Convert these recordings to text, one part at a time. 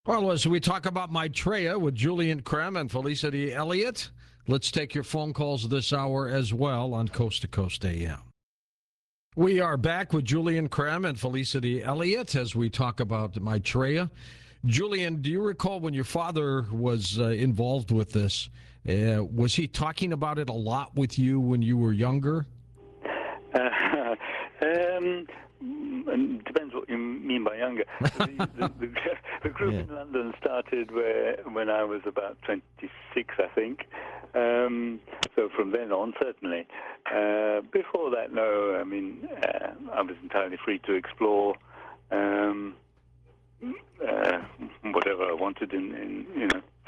Well, as we talk about Maitreya with Julian Krem and Felicity Elliott, let's take your phone calls this hour as well on Coast to Coast AM. We are back with Julian Krem and Felicity Elliott as we talk about Maitreya. Julian, do you recall when your father was involved with this? Was he talking about it a lot with you when you were younger? Depends what you mean by younger. The group in London started when I was about 26, I think. So from then on, certainly. Before that, no. I mean, I was entirely free to explore whatever I wanted in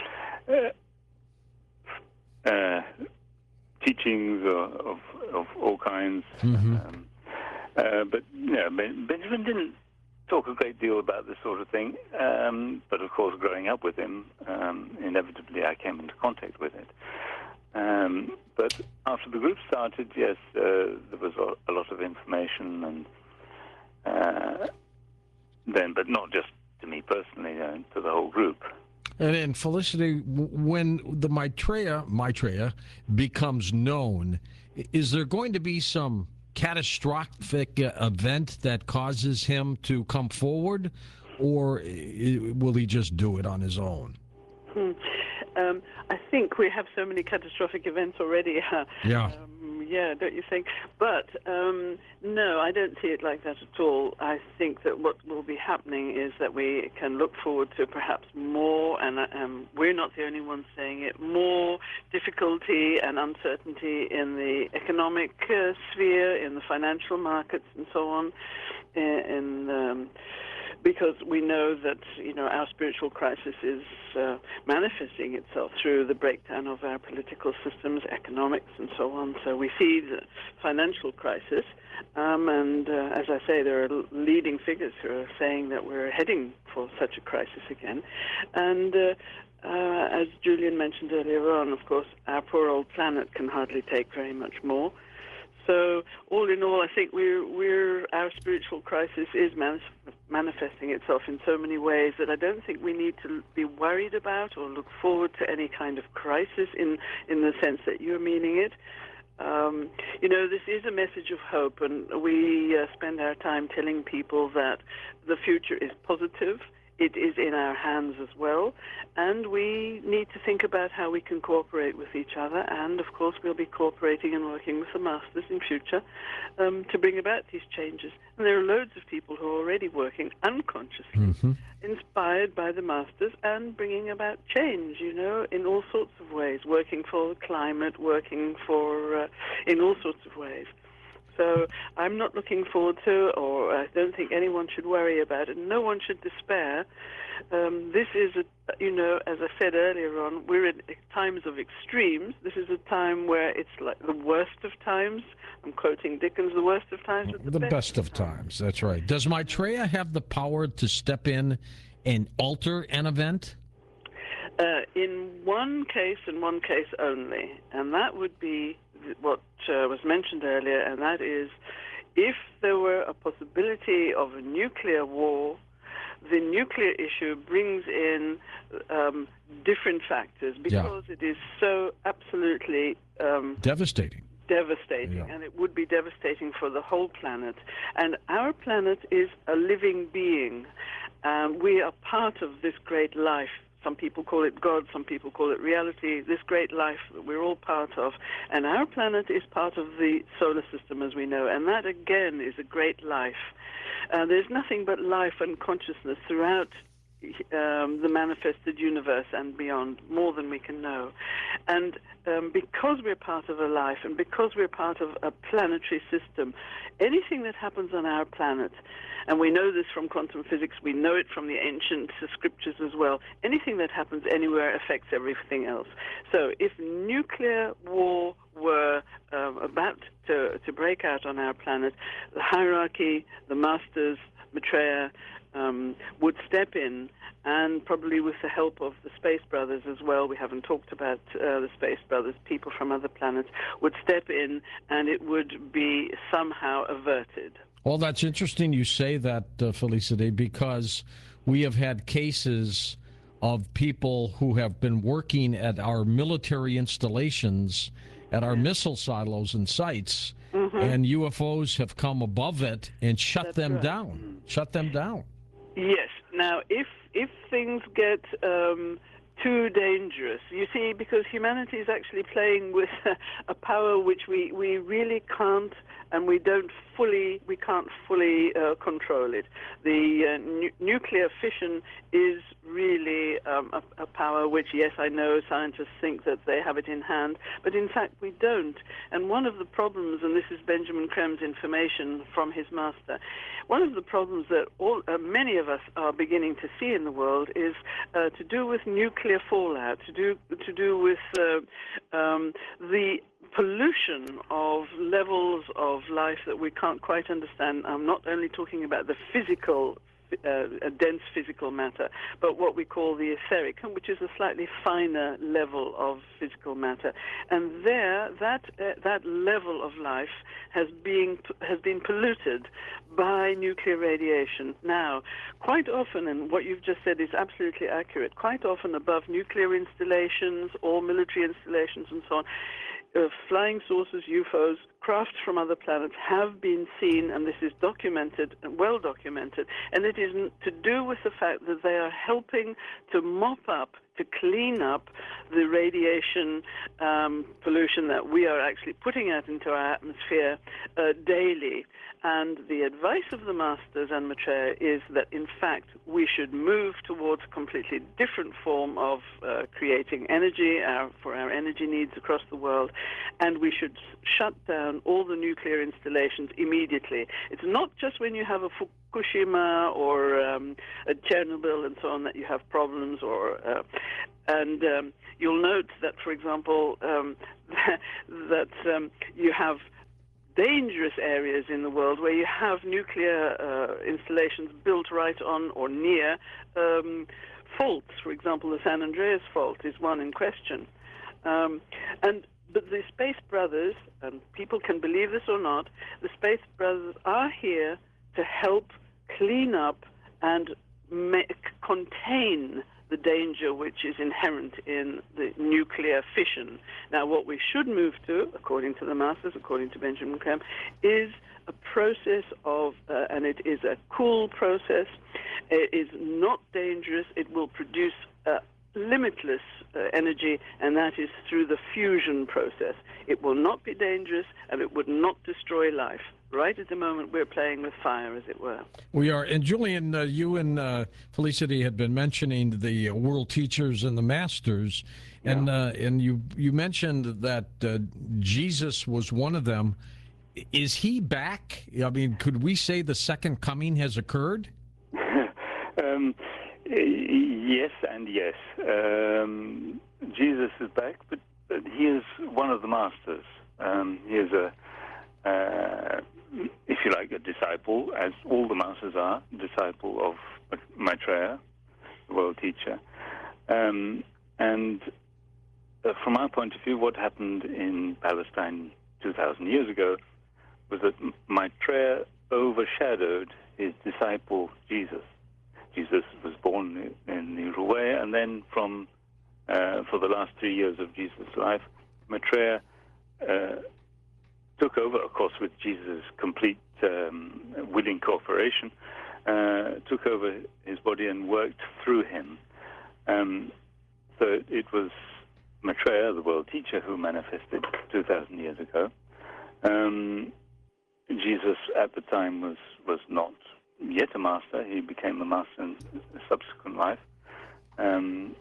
teachings of all kinds. Mm-hmm. But Benjamin didn't talk a great deal about this sort of thing. But of course, growing up with him, inevitably I came into contact with it. But after the group started, yes, there was a lot of information, and then, but not just to me personally, to the whole group. And Felicity, when the Maitreya becomes known, is there going to be some catastrophic event that causes him to come forward, or will he just do it on his own? I think we have so many catastrophic events already. Don't you think? But no, I don't see it like that at all. I think that what will be happening is that we can look forward to perhaps more, and we're not the only ones saying it, more difficulty and uncertainty in the economic sphere, in the financial markets, and so on, because we know that our spiritual crisis is manifesting itself through the breakdown of our political systems, economics, and so on. So we see the financial crisis, and as I say, there are leading figures who are saying that we're heading for such a crisis again. And as Julian mentioned earlier on, of course, our poor old planet can hardly take very much more. So, all in all, I think our spiritual crisis is manifesting itself in so many ways that I don't think we need to be worried about or look forward to any kind of crisis in the sense that you're meaning it. This is a message of hope, and we spend our time telling people that the future is positive. It is in our hands as well, and we need to think about how we can cooperate with each other, and of course we'll be cooperating and working with the masters in future to bring about these changes. And there are loads of people who are already working unconsciously, inspired by the masters and bringing about change, in all sorts of ways, working for the climate, working for, in all sorts of ways. So I'm not looking forward to, or I don't think anyone should worry about it. No one should despair. This is, as I said earlier on, we're in times of extremes. This is a time where it's like the worst of times. I'm quoting Dickens, the worst of times. The best of times, that's right. Does Maitreya have the power to step in and alter an event? In one case and one case only, and that would be what was mentioned earlier, and that is if there were a possibility of a nuclear war, the nuclear issue brings in different factors because it is so absolutely devastating. And it would be devastating for the whole planet. And our planet is a living being. We are part of this great life. Some people call it God, some people call it reality, this great life that we're all part of. And our planet is part of the solar system, as we know, and that, again, is a great life. There's nothing but life and consciousness throughout the manifested universe and beyond, more than we can know. And because we're part of a life and because we're part of a planetary system, anything that happens on our planet, and we know this from quantum physics, we know it from the ancient scriptures as well, anything that happens anywhere affects everything else. So if nuclear war were about to break out on our planet, the hierarchy, the masters, Maitreya, would step in, and probably with the help of the Space Brothers as well, we haven't talked about the Space Brothers, people from other planets, would step in, and it would be somehow averted. Well, that's interesting you say that, Felicity, because we have had cases of people who have been working at our military installations, at our missile silos and sites, and UFOs have come above it and shut That's them right. down. Shut them down. Yes. Now, if things get too dangerous, you see, because humanity is actually playing with a power which we really can't, and we can't fully control it. The nuclear fission is really a power which, yes, I know scientists think that they have it in hand, but in fact we don't. And one of the problems, and this is Benjamin Krem's information from his master, one of the problems that many of us are beginning to see in the world is to do with nuclear fallout, to do with the pollution of levels of life that we can't quite understand. I'm not only talking about the physical, dense physical matter, but what we call the etheric, which is a slightly finer level of physical matter. And there, that level of life has been polluted by nuclear radiation. Now, quite often, and what you've just said is absolutely accurate, quite often above nuclear installations or military installations and so on, flying saucers, UFOs, crafts from other planets have been seen, and this is documented, well documented, and it is to do with the fact that they are helping to mop up, to clean up the radiation pollution that we are actually putting out into our atmosphere daily. And the advice of the Masters and Maitreya is that, in fact, we should move towards a completely different form of creating energy for our energy needs across the world, and we should shut down all the nuclear installations immediately. It's not just when you have a Fukushima or a Chernobyl and so on that you have problems, and you'll note that, for example, that you have dangerous areas in the world where you have nuclear installations built right on or near faults. For example, the San Andreas fault is one in question. But the Space Brothers, and people can believe this or not, the Space Brothers are here to help clean up and contain the danger which is inherent in the nuclear fission. Now, what we should move to, according to the Masters, according to Benjamin Krem, is a process of, and it is a cool process, it is not dangerous, it will produce limitless energy, and that is through the fusion process. It will not be dangerous, and it would not destroy life. Right at the moment, we're playing with fire, as it were. We are. And Julian, you and Felicity had been mentioning the world teachers and the masters, and you mentioned that Jesus was one of them. Is he back? I mean, could we say the second coming has occurred? Yes and yes. Jesus is back, but he is one of the masters. He is if you like, a disciple, as all the masters are, disciple of Maitreya, the world teacher. And from our point of view, what happened in Palestine 2,000 years ago was that Maitreya overshadowed his disciple Jesus. Jesus was born in the Ruwaya, and then for the last 3 years of Jesus' life, Maitreya took over, of course, with Jesus' complete willing cooperation, took over his body and worked through him. So it was Maitreya, the world teacher, who manifested 2,000 years ago. Jesus, at the time, was not yet a master. He became a master in a subsequent life. And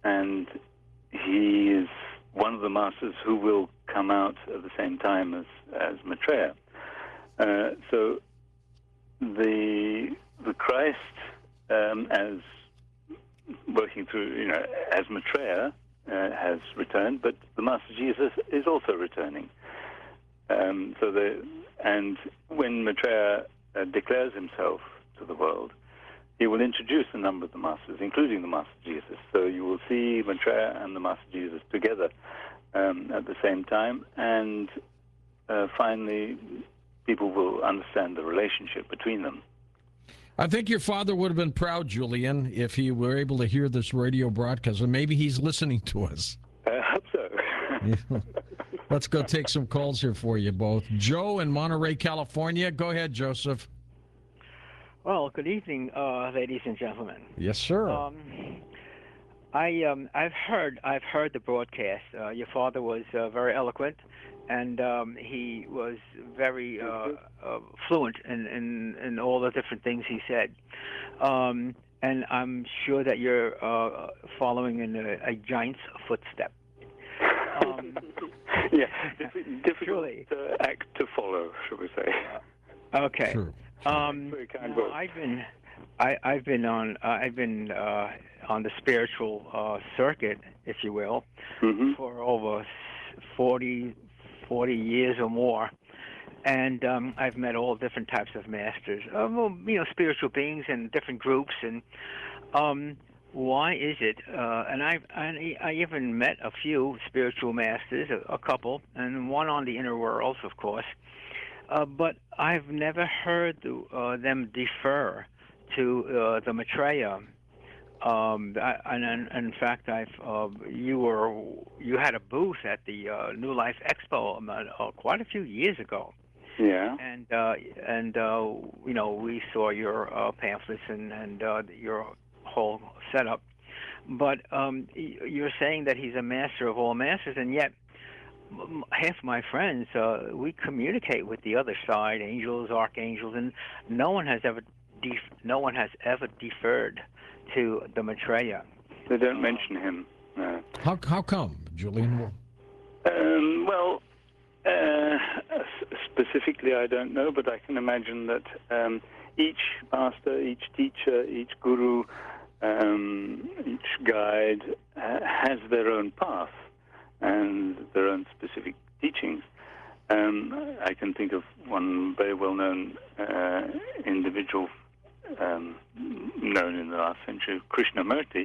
he is one of the masters who will come out at the same time as Maitreya. So the Christ, as working through, as Maitreya has returned, but the Master Jesus is also returning. And when Maitreya declares himself to the world, he will introduce a number of the masters, including the Master Jesus. So you will see Maitreya and the Master Jesus together at the same time, and finally people will understand the relationship between them. I think your father would have been proud, Julian, if he were able to hear this radio broadcast, and maybe he's listening to us. I hope so. Yeah. Let's go take some calls here for you both. Joe in Monterey, California. Go ahead, Joseph. Well, good evening, ladies and gentlemen. Yes, sir. I've heard the broadcast. Your father was very eloquent, and he was very fluent in all the different things he said. And I'm sure that you're following in a giant's footstep. Yeah, difficult Truly. act to follow, shall we say? Okay. True. Very kind words. I've been on the spiritual circuit, if you will, for over 40 years or more, and I've met all different types of masters, spiritual beings and different groups, and why is it? And I even met a few spiritual masters, a couple, and one on the inner worlds, of course. But I've never heard them defer to the Maitreya. And in fact, you had a booth at the New Life Expo quite a few years ago. Yeah. And we saw your pamphlets and your whole setup. But you're saying that he's a master of all masters, and yet half my friends, we communicate with the other side, angels, archangels, and no one has ever deferred to the Maitreya. They don't mention him. No. How come, Julian? Well, specifically, I don't know, but I can imagine that each master, each teacher, each guru, each guide has their own path and their own specific teachings. I can think of one very well-known individual known in the last century, Krishnamurti,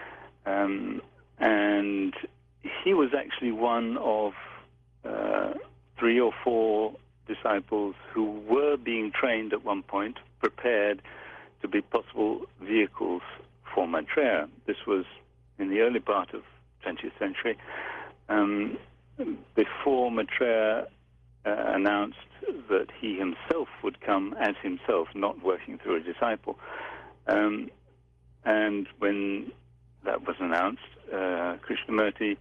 and he was actually one of 3 or 4 disciples who were being trained at one point, prepared to be possible vehicles for Maitreya. This was in the early part of 20th century, before Maitreya announced that he himself would come as himself, not working through a disciple. And when that was announced, Krishnamurti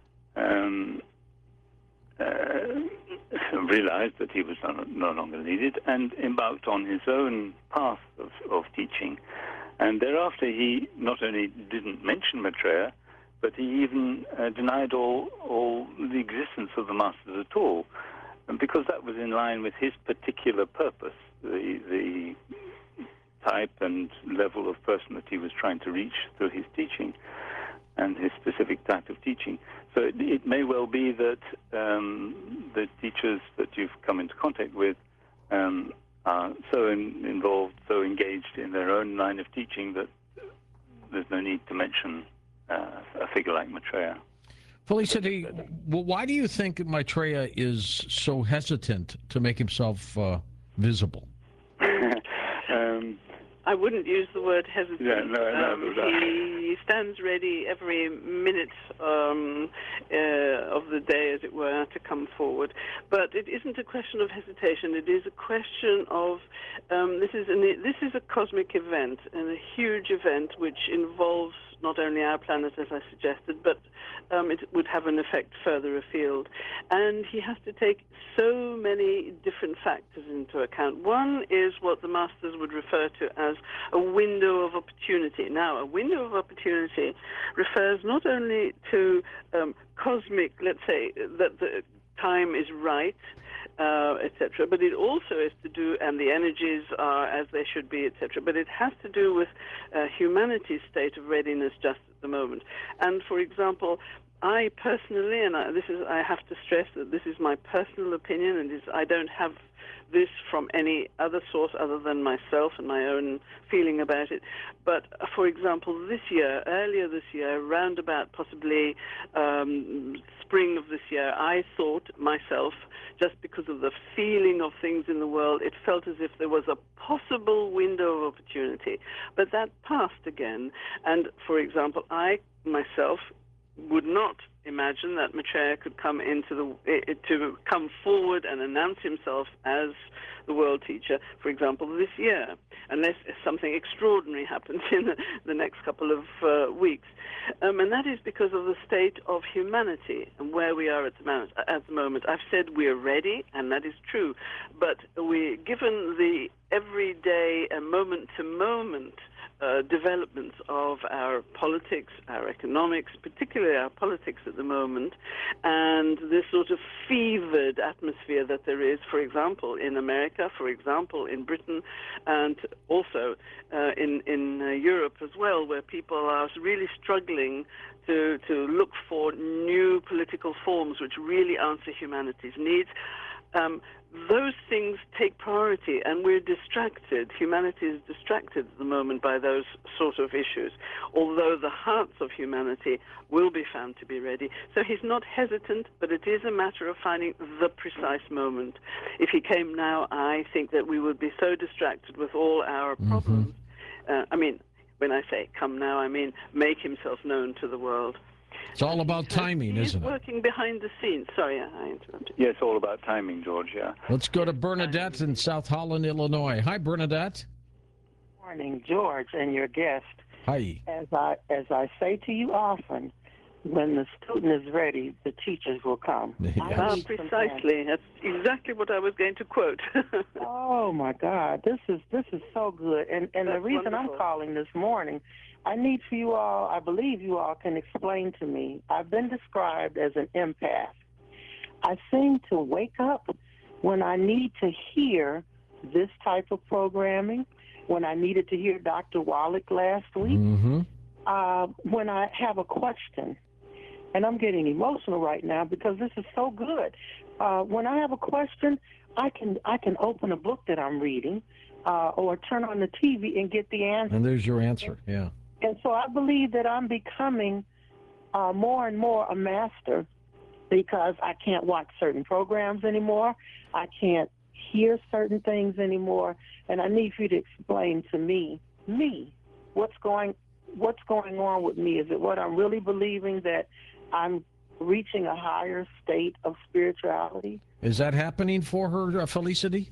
realized that he was no longer needed and embarked on his own path of teaching. And thereafter, he not only didn't mention Maitreya, but he even denied all the existence of the masters at all, and because that was in line with his particular purpose, the type and level of person that he was trying to reach through his teaching and his specific type of teaching. So it may well be that the teachers that you've come into contact with are so involved, so engaged in their own line of teaching that there's no need to mention a figure like Maitreya. Felicity, well, why do you think Maitreya is so hesitant to make himself visible? I wouldn't use the word hesitant. Yeah, no. He stands ready every minute of the day, as it were, to come forward. But it isn't a question of hesitation. It is a question of this is a cosmic event, and a huge event which involves not only our planet, as I suggested, but it would have an effect further afield. And he has to take so many different factors into account. One is what the masters would refer to as a window of opportunity. Now, a window of opportunity refers not only to cosmic, let's say, that the time is right, etc., but it also is to do, and the energies are as they should be, etc., but it has to do with humanity's state of readiness just at the moment. And, for example, I personally, and I have to stress that this is my personal opinion, and I don't have this from any other source other than myself and my own feeling about it. But, for example, earlier this year, round about possibly spring of this year, I thought myself, just because of the feeling of things in the world, it felt as if there was a possible window of opportunity. But that passed again. And, for example, I myself would not imagine that Maitreya could come to come forward and announce himself as the world teacher, for example, this year, unless something extraordinary happens in the next couple of weeks. And that is because of the state of humanity and where we are at the moment. I've said we're ready, and that is true, but given the everyday and moment-to-moment developments of our politics, our economics, particularly our politics at the moment, and this sort of fevered atmosphere that there is, for example, in America, for example, in Britain, and also in Europe as well, where people are really struggling to look for new political forms which really answer humanity's needs. Those things take priority, and we're distracted. Humanity is distracted at the moment by those sort of issues, although the hearts of humanity will be found to be ready. So he's not hesitant, but it is a matter of finding the precise moment. If he came now, I think that we would be so distracted with all our problems. When I say come now, I mean make himself known to the world. It's all about timing, isn't it? He's working behind the scenes. Sorry, I interrupted. Yeah, it's all about timing, George, yeah. Let's go to Bernadette in South Holland, Illinois. Hi, Bernadette. Morning, George, and your guest. Hi. As I say to you often, when the student is ready, the teachers will come. Yes. Precisely. That's exactly what I was going to quote. Oh my God, this is so good. And the reason wonderful. I'm calling this morning, I need for you all, I believe you all can explain to me. I've been described as an empath. I seem to wake up when I need to hear this type of programming, when I needed to hear Dr. Wallach last week, when I have a question. And I'm getting emotional right now because this is so good. When I have a question, I can open a book that I'm reading or turn on the TV and get the answer. And there's your answer, yeah. And so I believe that I'm becoming more and more a master because I can't watch certain programs anymore. I can't hear certain things anymore. And I need for you to explain to me, what's going on with me? Is it what I'm really believing, that I'm reaching a higher state of spirituality? Is that happening for her, Felicity?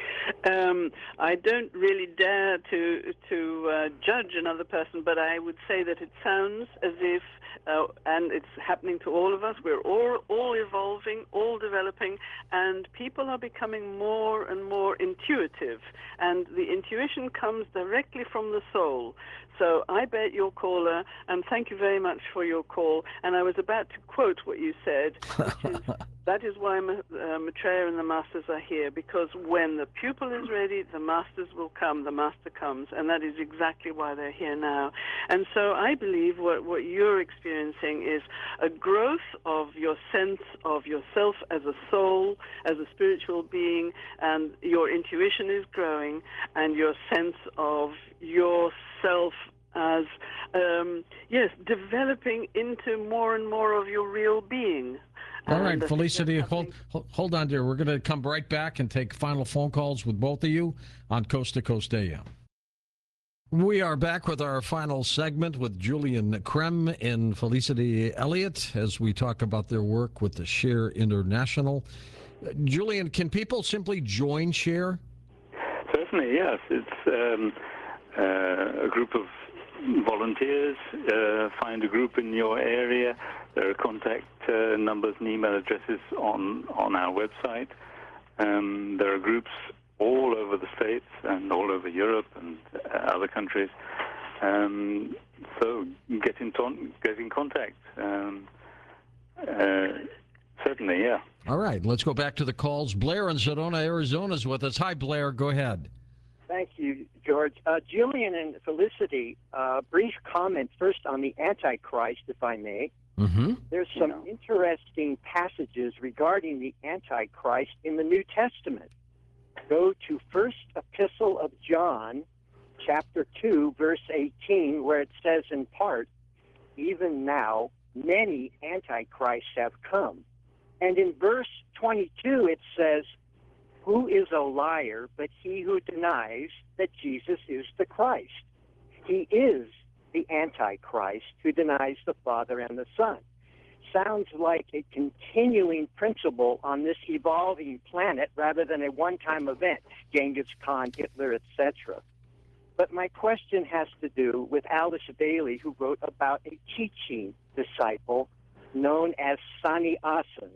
I don't really dare to judge another person, but I would say that it sounds as if, and it's happening to all of us, we're all evolving, all developing, and people are becoming more and more intuitive, and the intuition comes directly from the soul. So I bet your caller, and thank you very much for your call, and I was about to quote what you said, which is, that is why Maitreya and the Masters are here, because when the pupil is ready, the Masters will come, the Master comes, and that is exactly why they're here now. And so I believe what you're experiencing is a growth of your sense of yourself as a soul, as a spiritual being, and your intuition is growing, and your sense of yourself as, developing into more and more of your real being. All right, Felicity, hold on, dear. We're going to come right back and take final phone calls with both of you on Coast to Coast AM. We are back with our final segment with Julian Krem and Felicity Elliott as we talk about their work with the SHARE International. Julian, can people simply join SHARE? Certainly, yes. It's a group of volunteers. Find a group in your area. There are contact numbers and email addresses on our website. There are groups all over the States and all over Europe and other countries. So get in contact. Certainly, yeah. All right, let's go back to the calls. Blair in Sedona, Arizona is with us. Hi, Blair. Go ahead. Thank you, George. Julian and Felicity, brief comment first on the Antichrist, if I may. Mm-hmm. There's some interesting passages regarding the Antichrist in the New Testament. Go to First Epistle of John, chapter 2, verse 18, where it says in part, even now many antichrists have come. And in verse 22 it says, who is a liar but he who denies that Jesus is the Christ? He is the Antichrist who denies the Father and the Son. Sounds like a continuing principle on this evolving planet rather than a one-time event, Genghis Khan, Hitler, etc. But my question has to do with Alice Bailey, who wrote about a teaching disciple known as Sannyasin,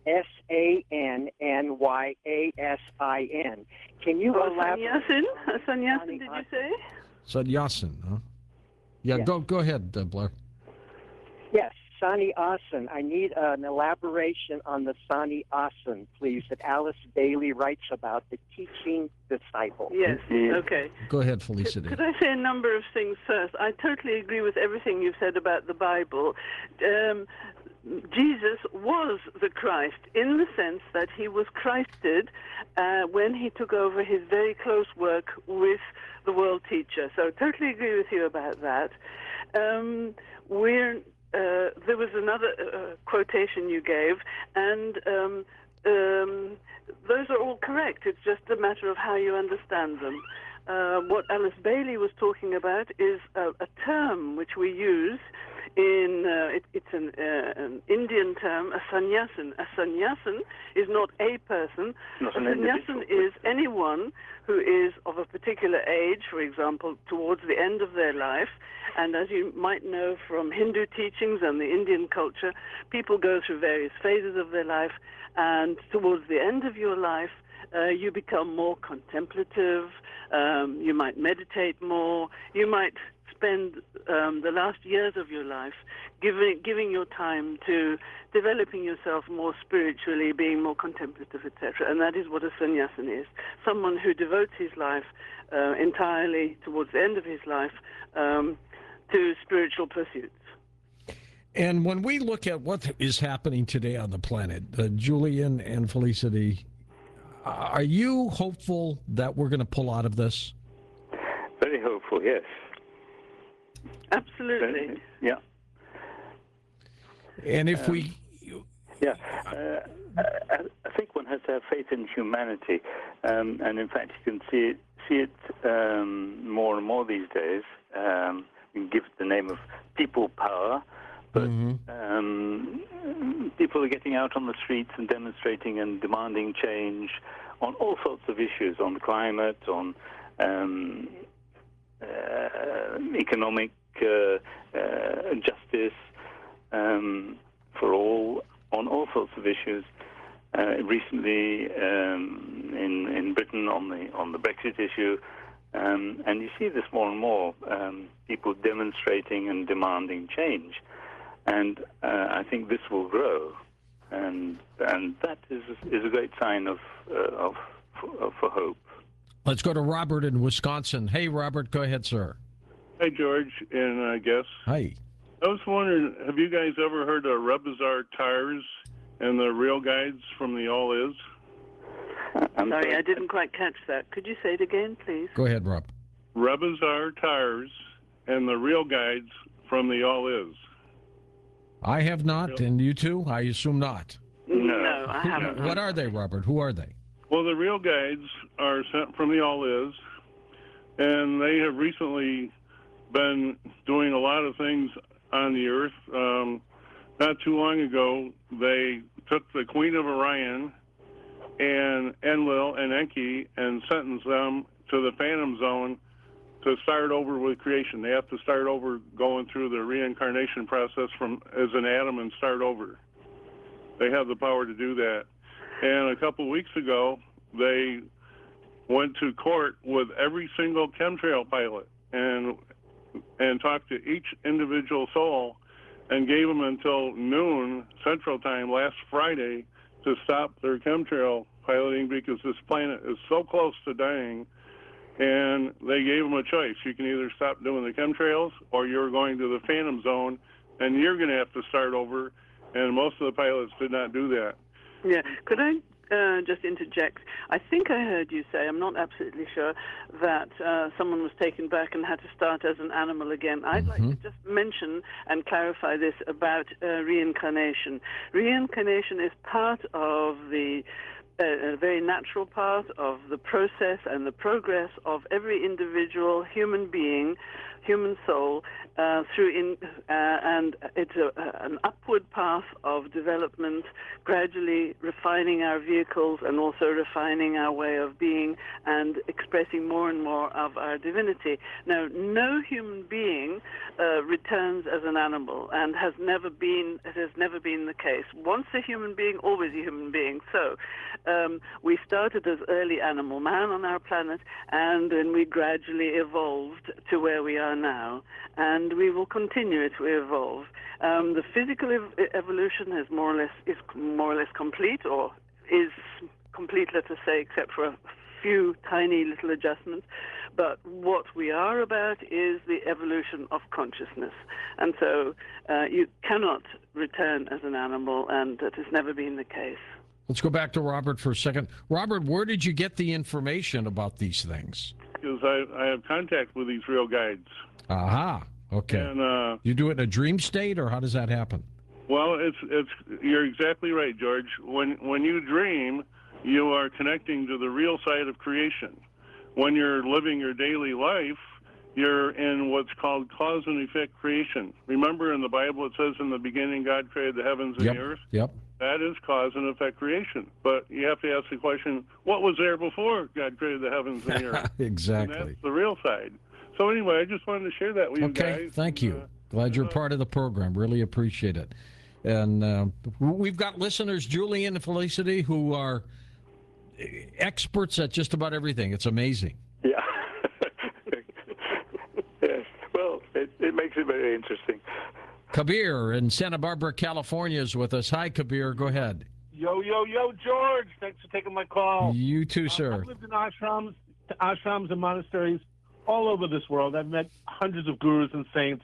Sannyasin. Can you elaborate? Sannyasin, did you say? Sannyasin, huh? Yeah, Yes. go ahead, Blair. Yes, Sannyasin. I need an elaboration on the Sannyasin, please, that Alice Bailey writes about, the teaching disciple. Yes, okay. Go ahead, Felicity. Could I say a number of things first? I totally agree with everything you've said about the Bible. Jesus was the Christ in the sense that he was Christed when he took over his very close work with the world teacher. So totally agree with you about that. There was another quotation you gave, and those are all correct. It's just a matter of how you understand them. What Alice Bailey was talking about is a term which we use it's an Indian term, a sannyasin. A sannyasin is not a person. Not a an sannyasin is anyone who is of a particular age, for example, towards the end of their life. And as you might know from Hindu teachings and the Indian culture, people go through various phases of their life, and towards the end of your life, you become more contemplative, you might meditate more, you might spend the last years of your life giving your time to developing yourself more spiritually, being more contemplative, etc. And that is what a sannyasin is. Someone who devotes his life entirely towards the end of his life to spiritual pursuits. And when we look at what is happening today on the planet, Julian and Felicity, are you hopeful that we're going to pull out of this? Very hopeful, yes. Absolutely. Yeah. And if I think one has to have faith in humanity, and in fact, you can see it more and more these days. You can give it the name of people power, but people are getting out on the streets and demonstrating and demanding change on all sorts of issues, on climate, on economic justice for all, on all sorts of issues. Recently, in Britain, on the Brexit issue, and you see this more and more, people demonstrating and demanding change, and I think this will grow, and that is a great sign for hope. Let's go to Robert in Wisconsin. Hey, Robert, go ahead, sir. Hi, George, and I guess. Hi. I was wondering, have you guys ever heard of Rebazar Tires and the Real Guides from the All Is? I'm sorry, I didn't quite catch that. Could you say it again, please? Go ahead, Rob. Rebazar Tires and the Real Guides from the All Is. I have not, and you too? I assume not. No, I haven't. What are they, Robert? Who are they? Well, the Real Guides are sent from the All Is, and they have recently been doing a lot of things on the earth. Not too long ago, they took the Queen of Orion and Enlil and Enki and sentenced them to the Phantom Zone to start over with creation. They have to start over going through the reincarnation process as an atom and start over. They have the power to do that. And a couple weeks ago, they went to court with every single chemtrail pilot and talked to each individual soul and gave them until noon Central Time last Friday to stop their chemtrail piloting because this planet is so close to dying. And they gave them a choice. You can either stop doing the chemtrails or you're going to the Phantom Zone and you're going to have to start over. And most of the pilots did not do that. Yeah. Could I just interject? I think I heard you say, I'm not absolutely sure, that someone was taken back and had to start as an animal again. I'd like to just mention and clarify this about reincarnation. Reincarnation is part of the a very natural part of the process and the progress of every individual human being, human soul, and it's an upward path of development, gradually refining our vehicles and also refining our way of being and expressing more and more of our divinity. Now, no human being returns as an animal, and it has never been the case. Once a human being, always a human being. So we started as early animal man on our planet, and then we gradually evolved to where we are now, and we will continue to evolve. The physical evolution is more or less complete, or is complete, let us say, except for a few tiny little adjustments. But what we are about is the evolution of consciousness, and so you cannot return as an animal, and that has never been the case. Let's go back to Robert for a second. Robert, where did you get the information about these things? Because I have contact with these real guides. Aha. Okay. And you do it in a dream state, or how does that happen? Well, it's you're exactly right, George. When you dream, you are connecting to the real side of creation. When you're living your daily life, you're in what's called cause and effect creation. Remember, in the Bible, it says in the beginning, God created the heavens and the earth. Yep. That is cause and effect creation. But you have to ask the question, what was there before God created the heavens and the earth? Exactly. And that's the real side. So anyway, I just wanted to share that with you guys. Okay, thank you. Glad you're part of the program. Really appreciate it. And we've got listeners, Julian and Felicity, who are experts at just about everything. It's amazing. Yeah. Yes. Well, it makes it very interesting. Kabir in Santa Barbara, California is with us. Hi, Kabir. Go ahead. Yo, George. Thanks for taking my call. You too, sir. I've lived in ashrams and monasteries all over this world. I've met hundreds of gurus and saints.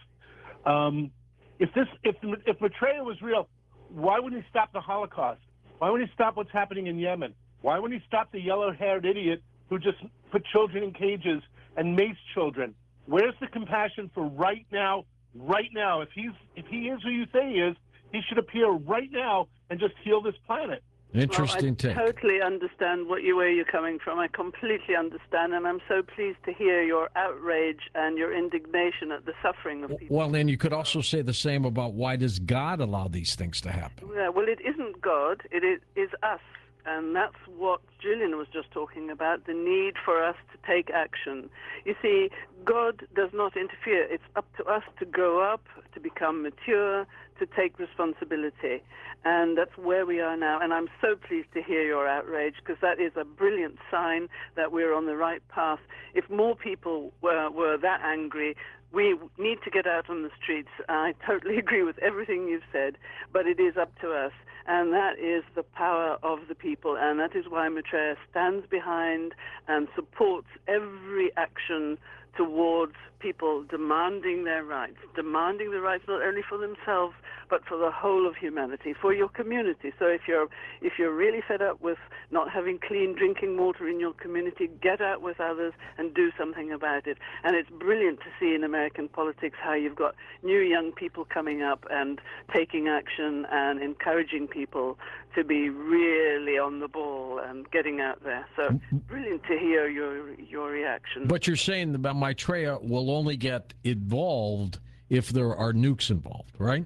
If Maitreya was real, why wouldn't he stop the Holocaust? Why wouldn't he stop what's happening in Yemen? Why wouldn't he stop the yellow-haired idiot who just put children in cages and maced children? Where's the compassion for right now? Right now, if he is who you say he is, he should appear right now and just heal this planet. Interesting take. I totally understand where you're coming from. I completely understand, and I'm so pleased to hear your outrage and your indignation at the suffering of people. Well, then you could also say the same about why does God allow these things to happen? Yeah, well, it isn't God. It is us. And that's what Julian was just talking about, the need for us to take action. You see, God does not interfere. It's up to us to grow up, to become mature, to take responsibility. And that's where we are now. And I'm so pleased to hear your outrage, because that is a brilliant sign that we're on the right path. If more people were that angry, we need to get out on the streets. I totally agree with everything you've said, but it is up to us. And that is the power of the people. And that is why Maitreya stands behind and supports every action towards people demanding their rights, demanding the rights not only for themselves, but for the whole of humanity, for your community. So if you're really fed up with not having clean drinking water in your community, get out with others and do something about it. And it's brilliant to see in American politics how you've got new young people coming up and taking action and encouraging people to be really on the ball and getting out there. So brilliant to hear your reaction. But you're saying that Maitreya will only get involved if there are nukes involved, right?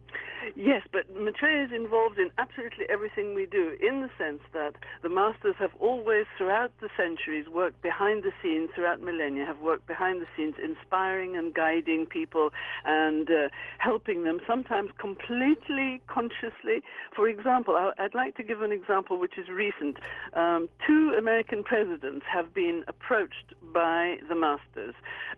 Yes, but Maitreya is involved in absolutely everything we do, in the sense that the masters have always, throughout the centuries, worked behind the scenes, throughout millennia, have worked behind the scenes, inspiring and guiding people and helping them, sometimes completely consciously. For example, I'd like to give an example which is recent. 2 American presidents have been approached by the masters,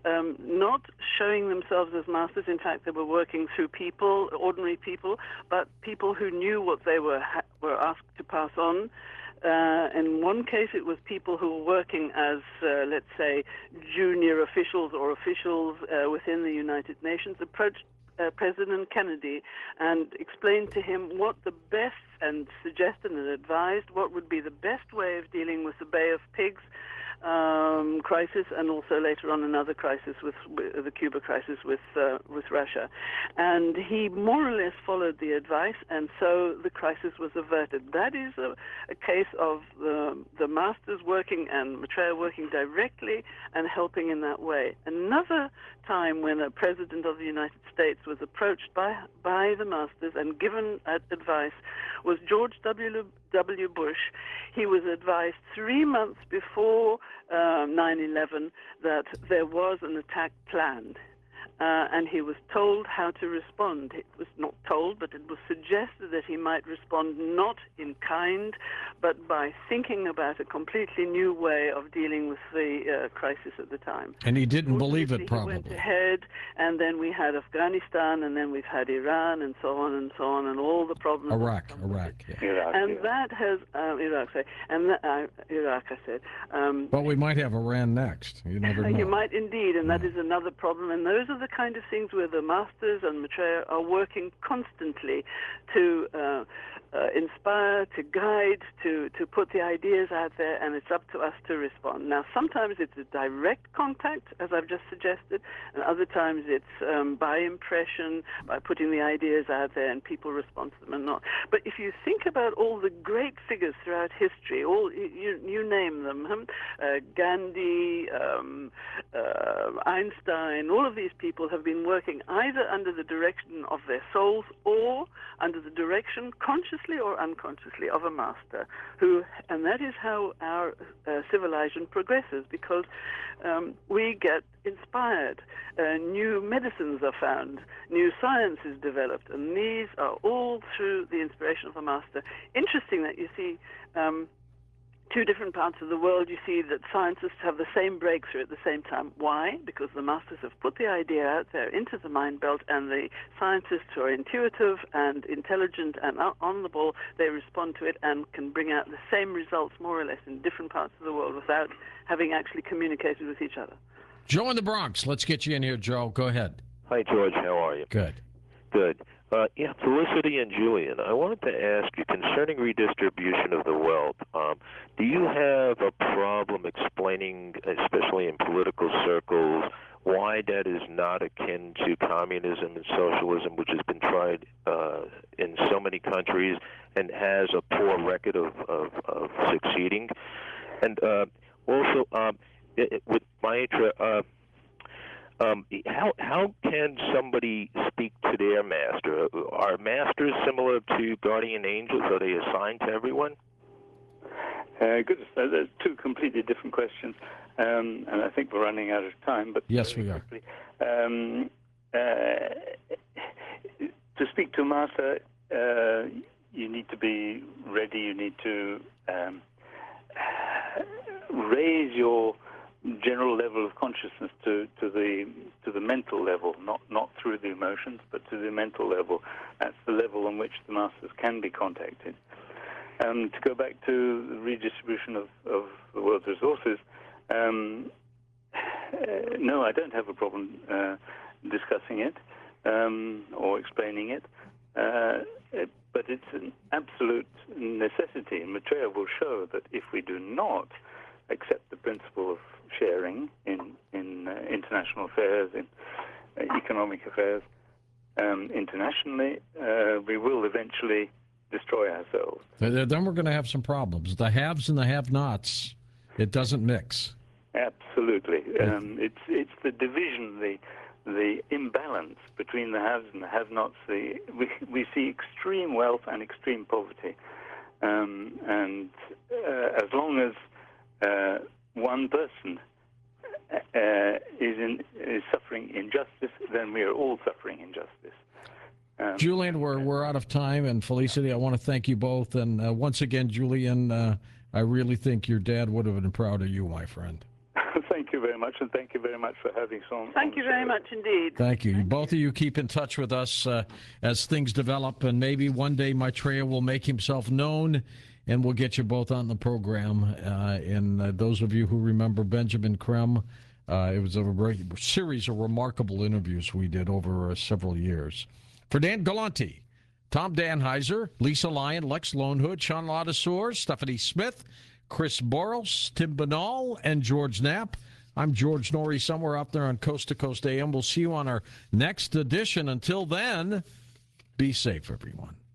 not showing themselves as masters. In fact, they were working through people, ordinary people, but people who knew what they were asked to pass on. In one case, it was people who were working as, let's say, junior officials or officials within the United Nations, approached President Kennedy and explained to him what the best, and suggested and advised what would be the best way of dealing with the Bay of Pigs crisis, and also later on another crisis with the Cuba crisis with Russia. And he more or less followed the advice, and so the crisis was averted. That is a case of the masters working and Maitreya working directly and helping in that way. Another time when a president of the United States was approached by the masters and given advice was George W. Bush. He was advised 3 months before 9/11 that there was an attack planned. And he was told how to respond. It was not told, but it was suggested that he might respond not in kind, but by thinking about a completely new way of dealing with the crisis at the time. And he didn't believe it, probably. He went ahead, and then we had Afghanistan, and then we've had Iran, and so on and so on, and all the problems. Iraq, yeah. And that has Iraq. Iraq, I said. But we might have Iran next. You never know. You might indeed, and that is another problem. And those are the kind of things where the masters and Maitreya are working constantly to inspire, to guide, to put the ideas out there, and it's up to us to respond. Now, sometimes it's a direct contact, as I've just suggested, and other times it's by impression, by putting the ideas out there, and people respond to them and not. But if you think about all the great figures throughout history, all you name them, Gandhi, Einstein, all of these people have been working either under the direction of their souls or under the direction, consciously or unconsciously, of a master and that is how our civilization progresses, because we get inspired. New medicines are found, new science is developed, and these are all through the inspiration of a master. Interesting that you see two different parts of the world, you see that scientists have the same breakthrough at the same time. Why? Because the masters have put the idea out there into the mind belt, and the scientists who are intuitive and intelligent and on the ball, they respond to it and can bring out the same results more or less in different parts of the world without having actually communicated with each other. Joe in the Bronx. Let's get you in here, Joe. Go ahead. Hi, George. How are you? Good. Good. Felicity and Julian, I wanted to ask you concerning redistribution of the wealth. Do you have a problem explaining, especially in political circles, why that is not akin to communism and socialism, which has been tried in so many countries and has a poor record of succeeding? And also, with Maitreya, how can somebody speak to their master? Are masters similar to guardian angels? Are they assigned to everyone? Good. There's two completely different questions, and I think we're running out of time. But yes, we are. To speak to a master, you need to be ready. You need to raise your general level of consciousness to the mental level, not through the emotions, but to the mental level. That's the level on which the masters can be contacted. To go back to the redistribution of the world's resources, no, I don't have a problem discussing it or explaining it, but it's an absolute necessity. And Maitreya will show that if we do not accept the principle of sharing in international affairs, in economic affairs, internationally, we will eventually destroy ourselves. Then we're going to have some problems. The haves and the have-nots, it doesn't mix. Absolutely. It's the division, the imbalance between the haves and the have-nots. We see extreme wealth and extreme poverty. And as long as one person is suffering injustice, then we are all suffering injustice. Julian, we're out of time, and Felicity, I want to thank you both. And once again, Julian, I really think your dad would have been proud of you, my friend. Thank you very much, and thank you very much for having us on. Thank you very much indeed. Thank you. Both of you keep in touch with us as things develop, and maybe one day Maitreya will make himself known, and we'll get you both on the program. And those of you who remember Benjamin Creme, It was a series of remarkable interviews we did over several years. For Dan Galante, Tom Danheiser, Lisa Lyon, Lex Lonehood, Sean Ladouceur, Stephanie Smith, Chris Boros, Tim Banal, and George Knapp, I'm George Norrie, somewhere out there on Coast to Coast AM. We'll see you on our next edition. Until then, be safe, everyone.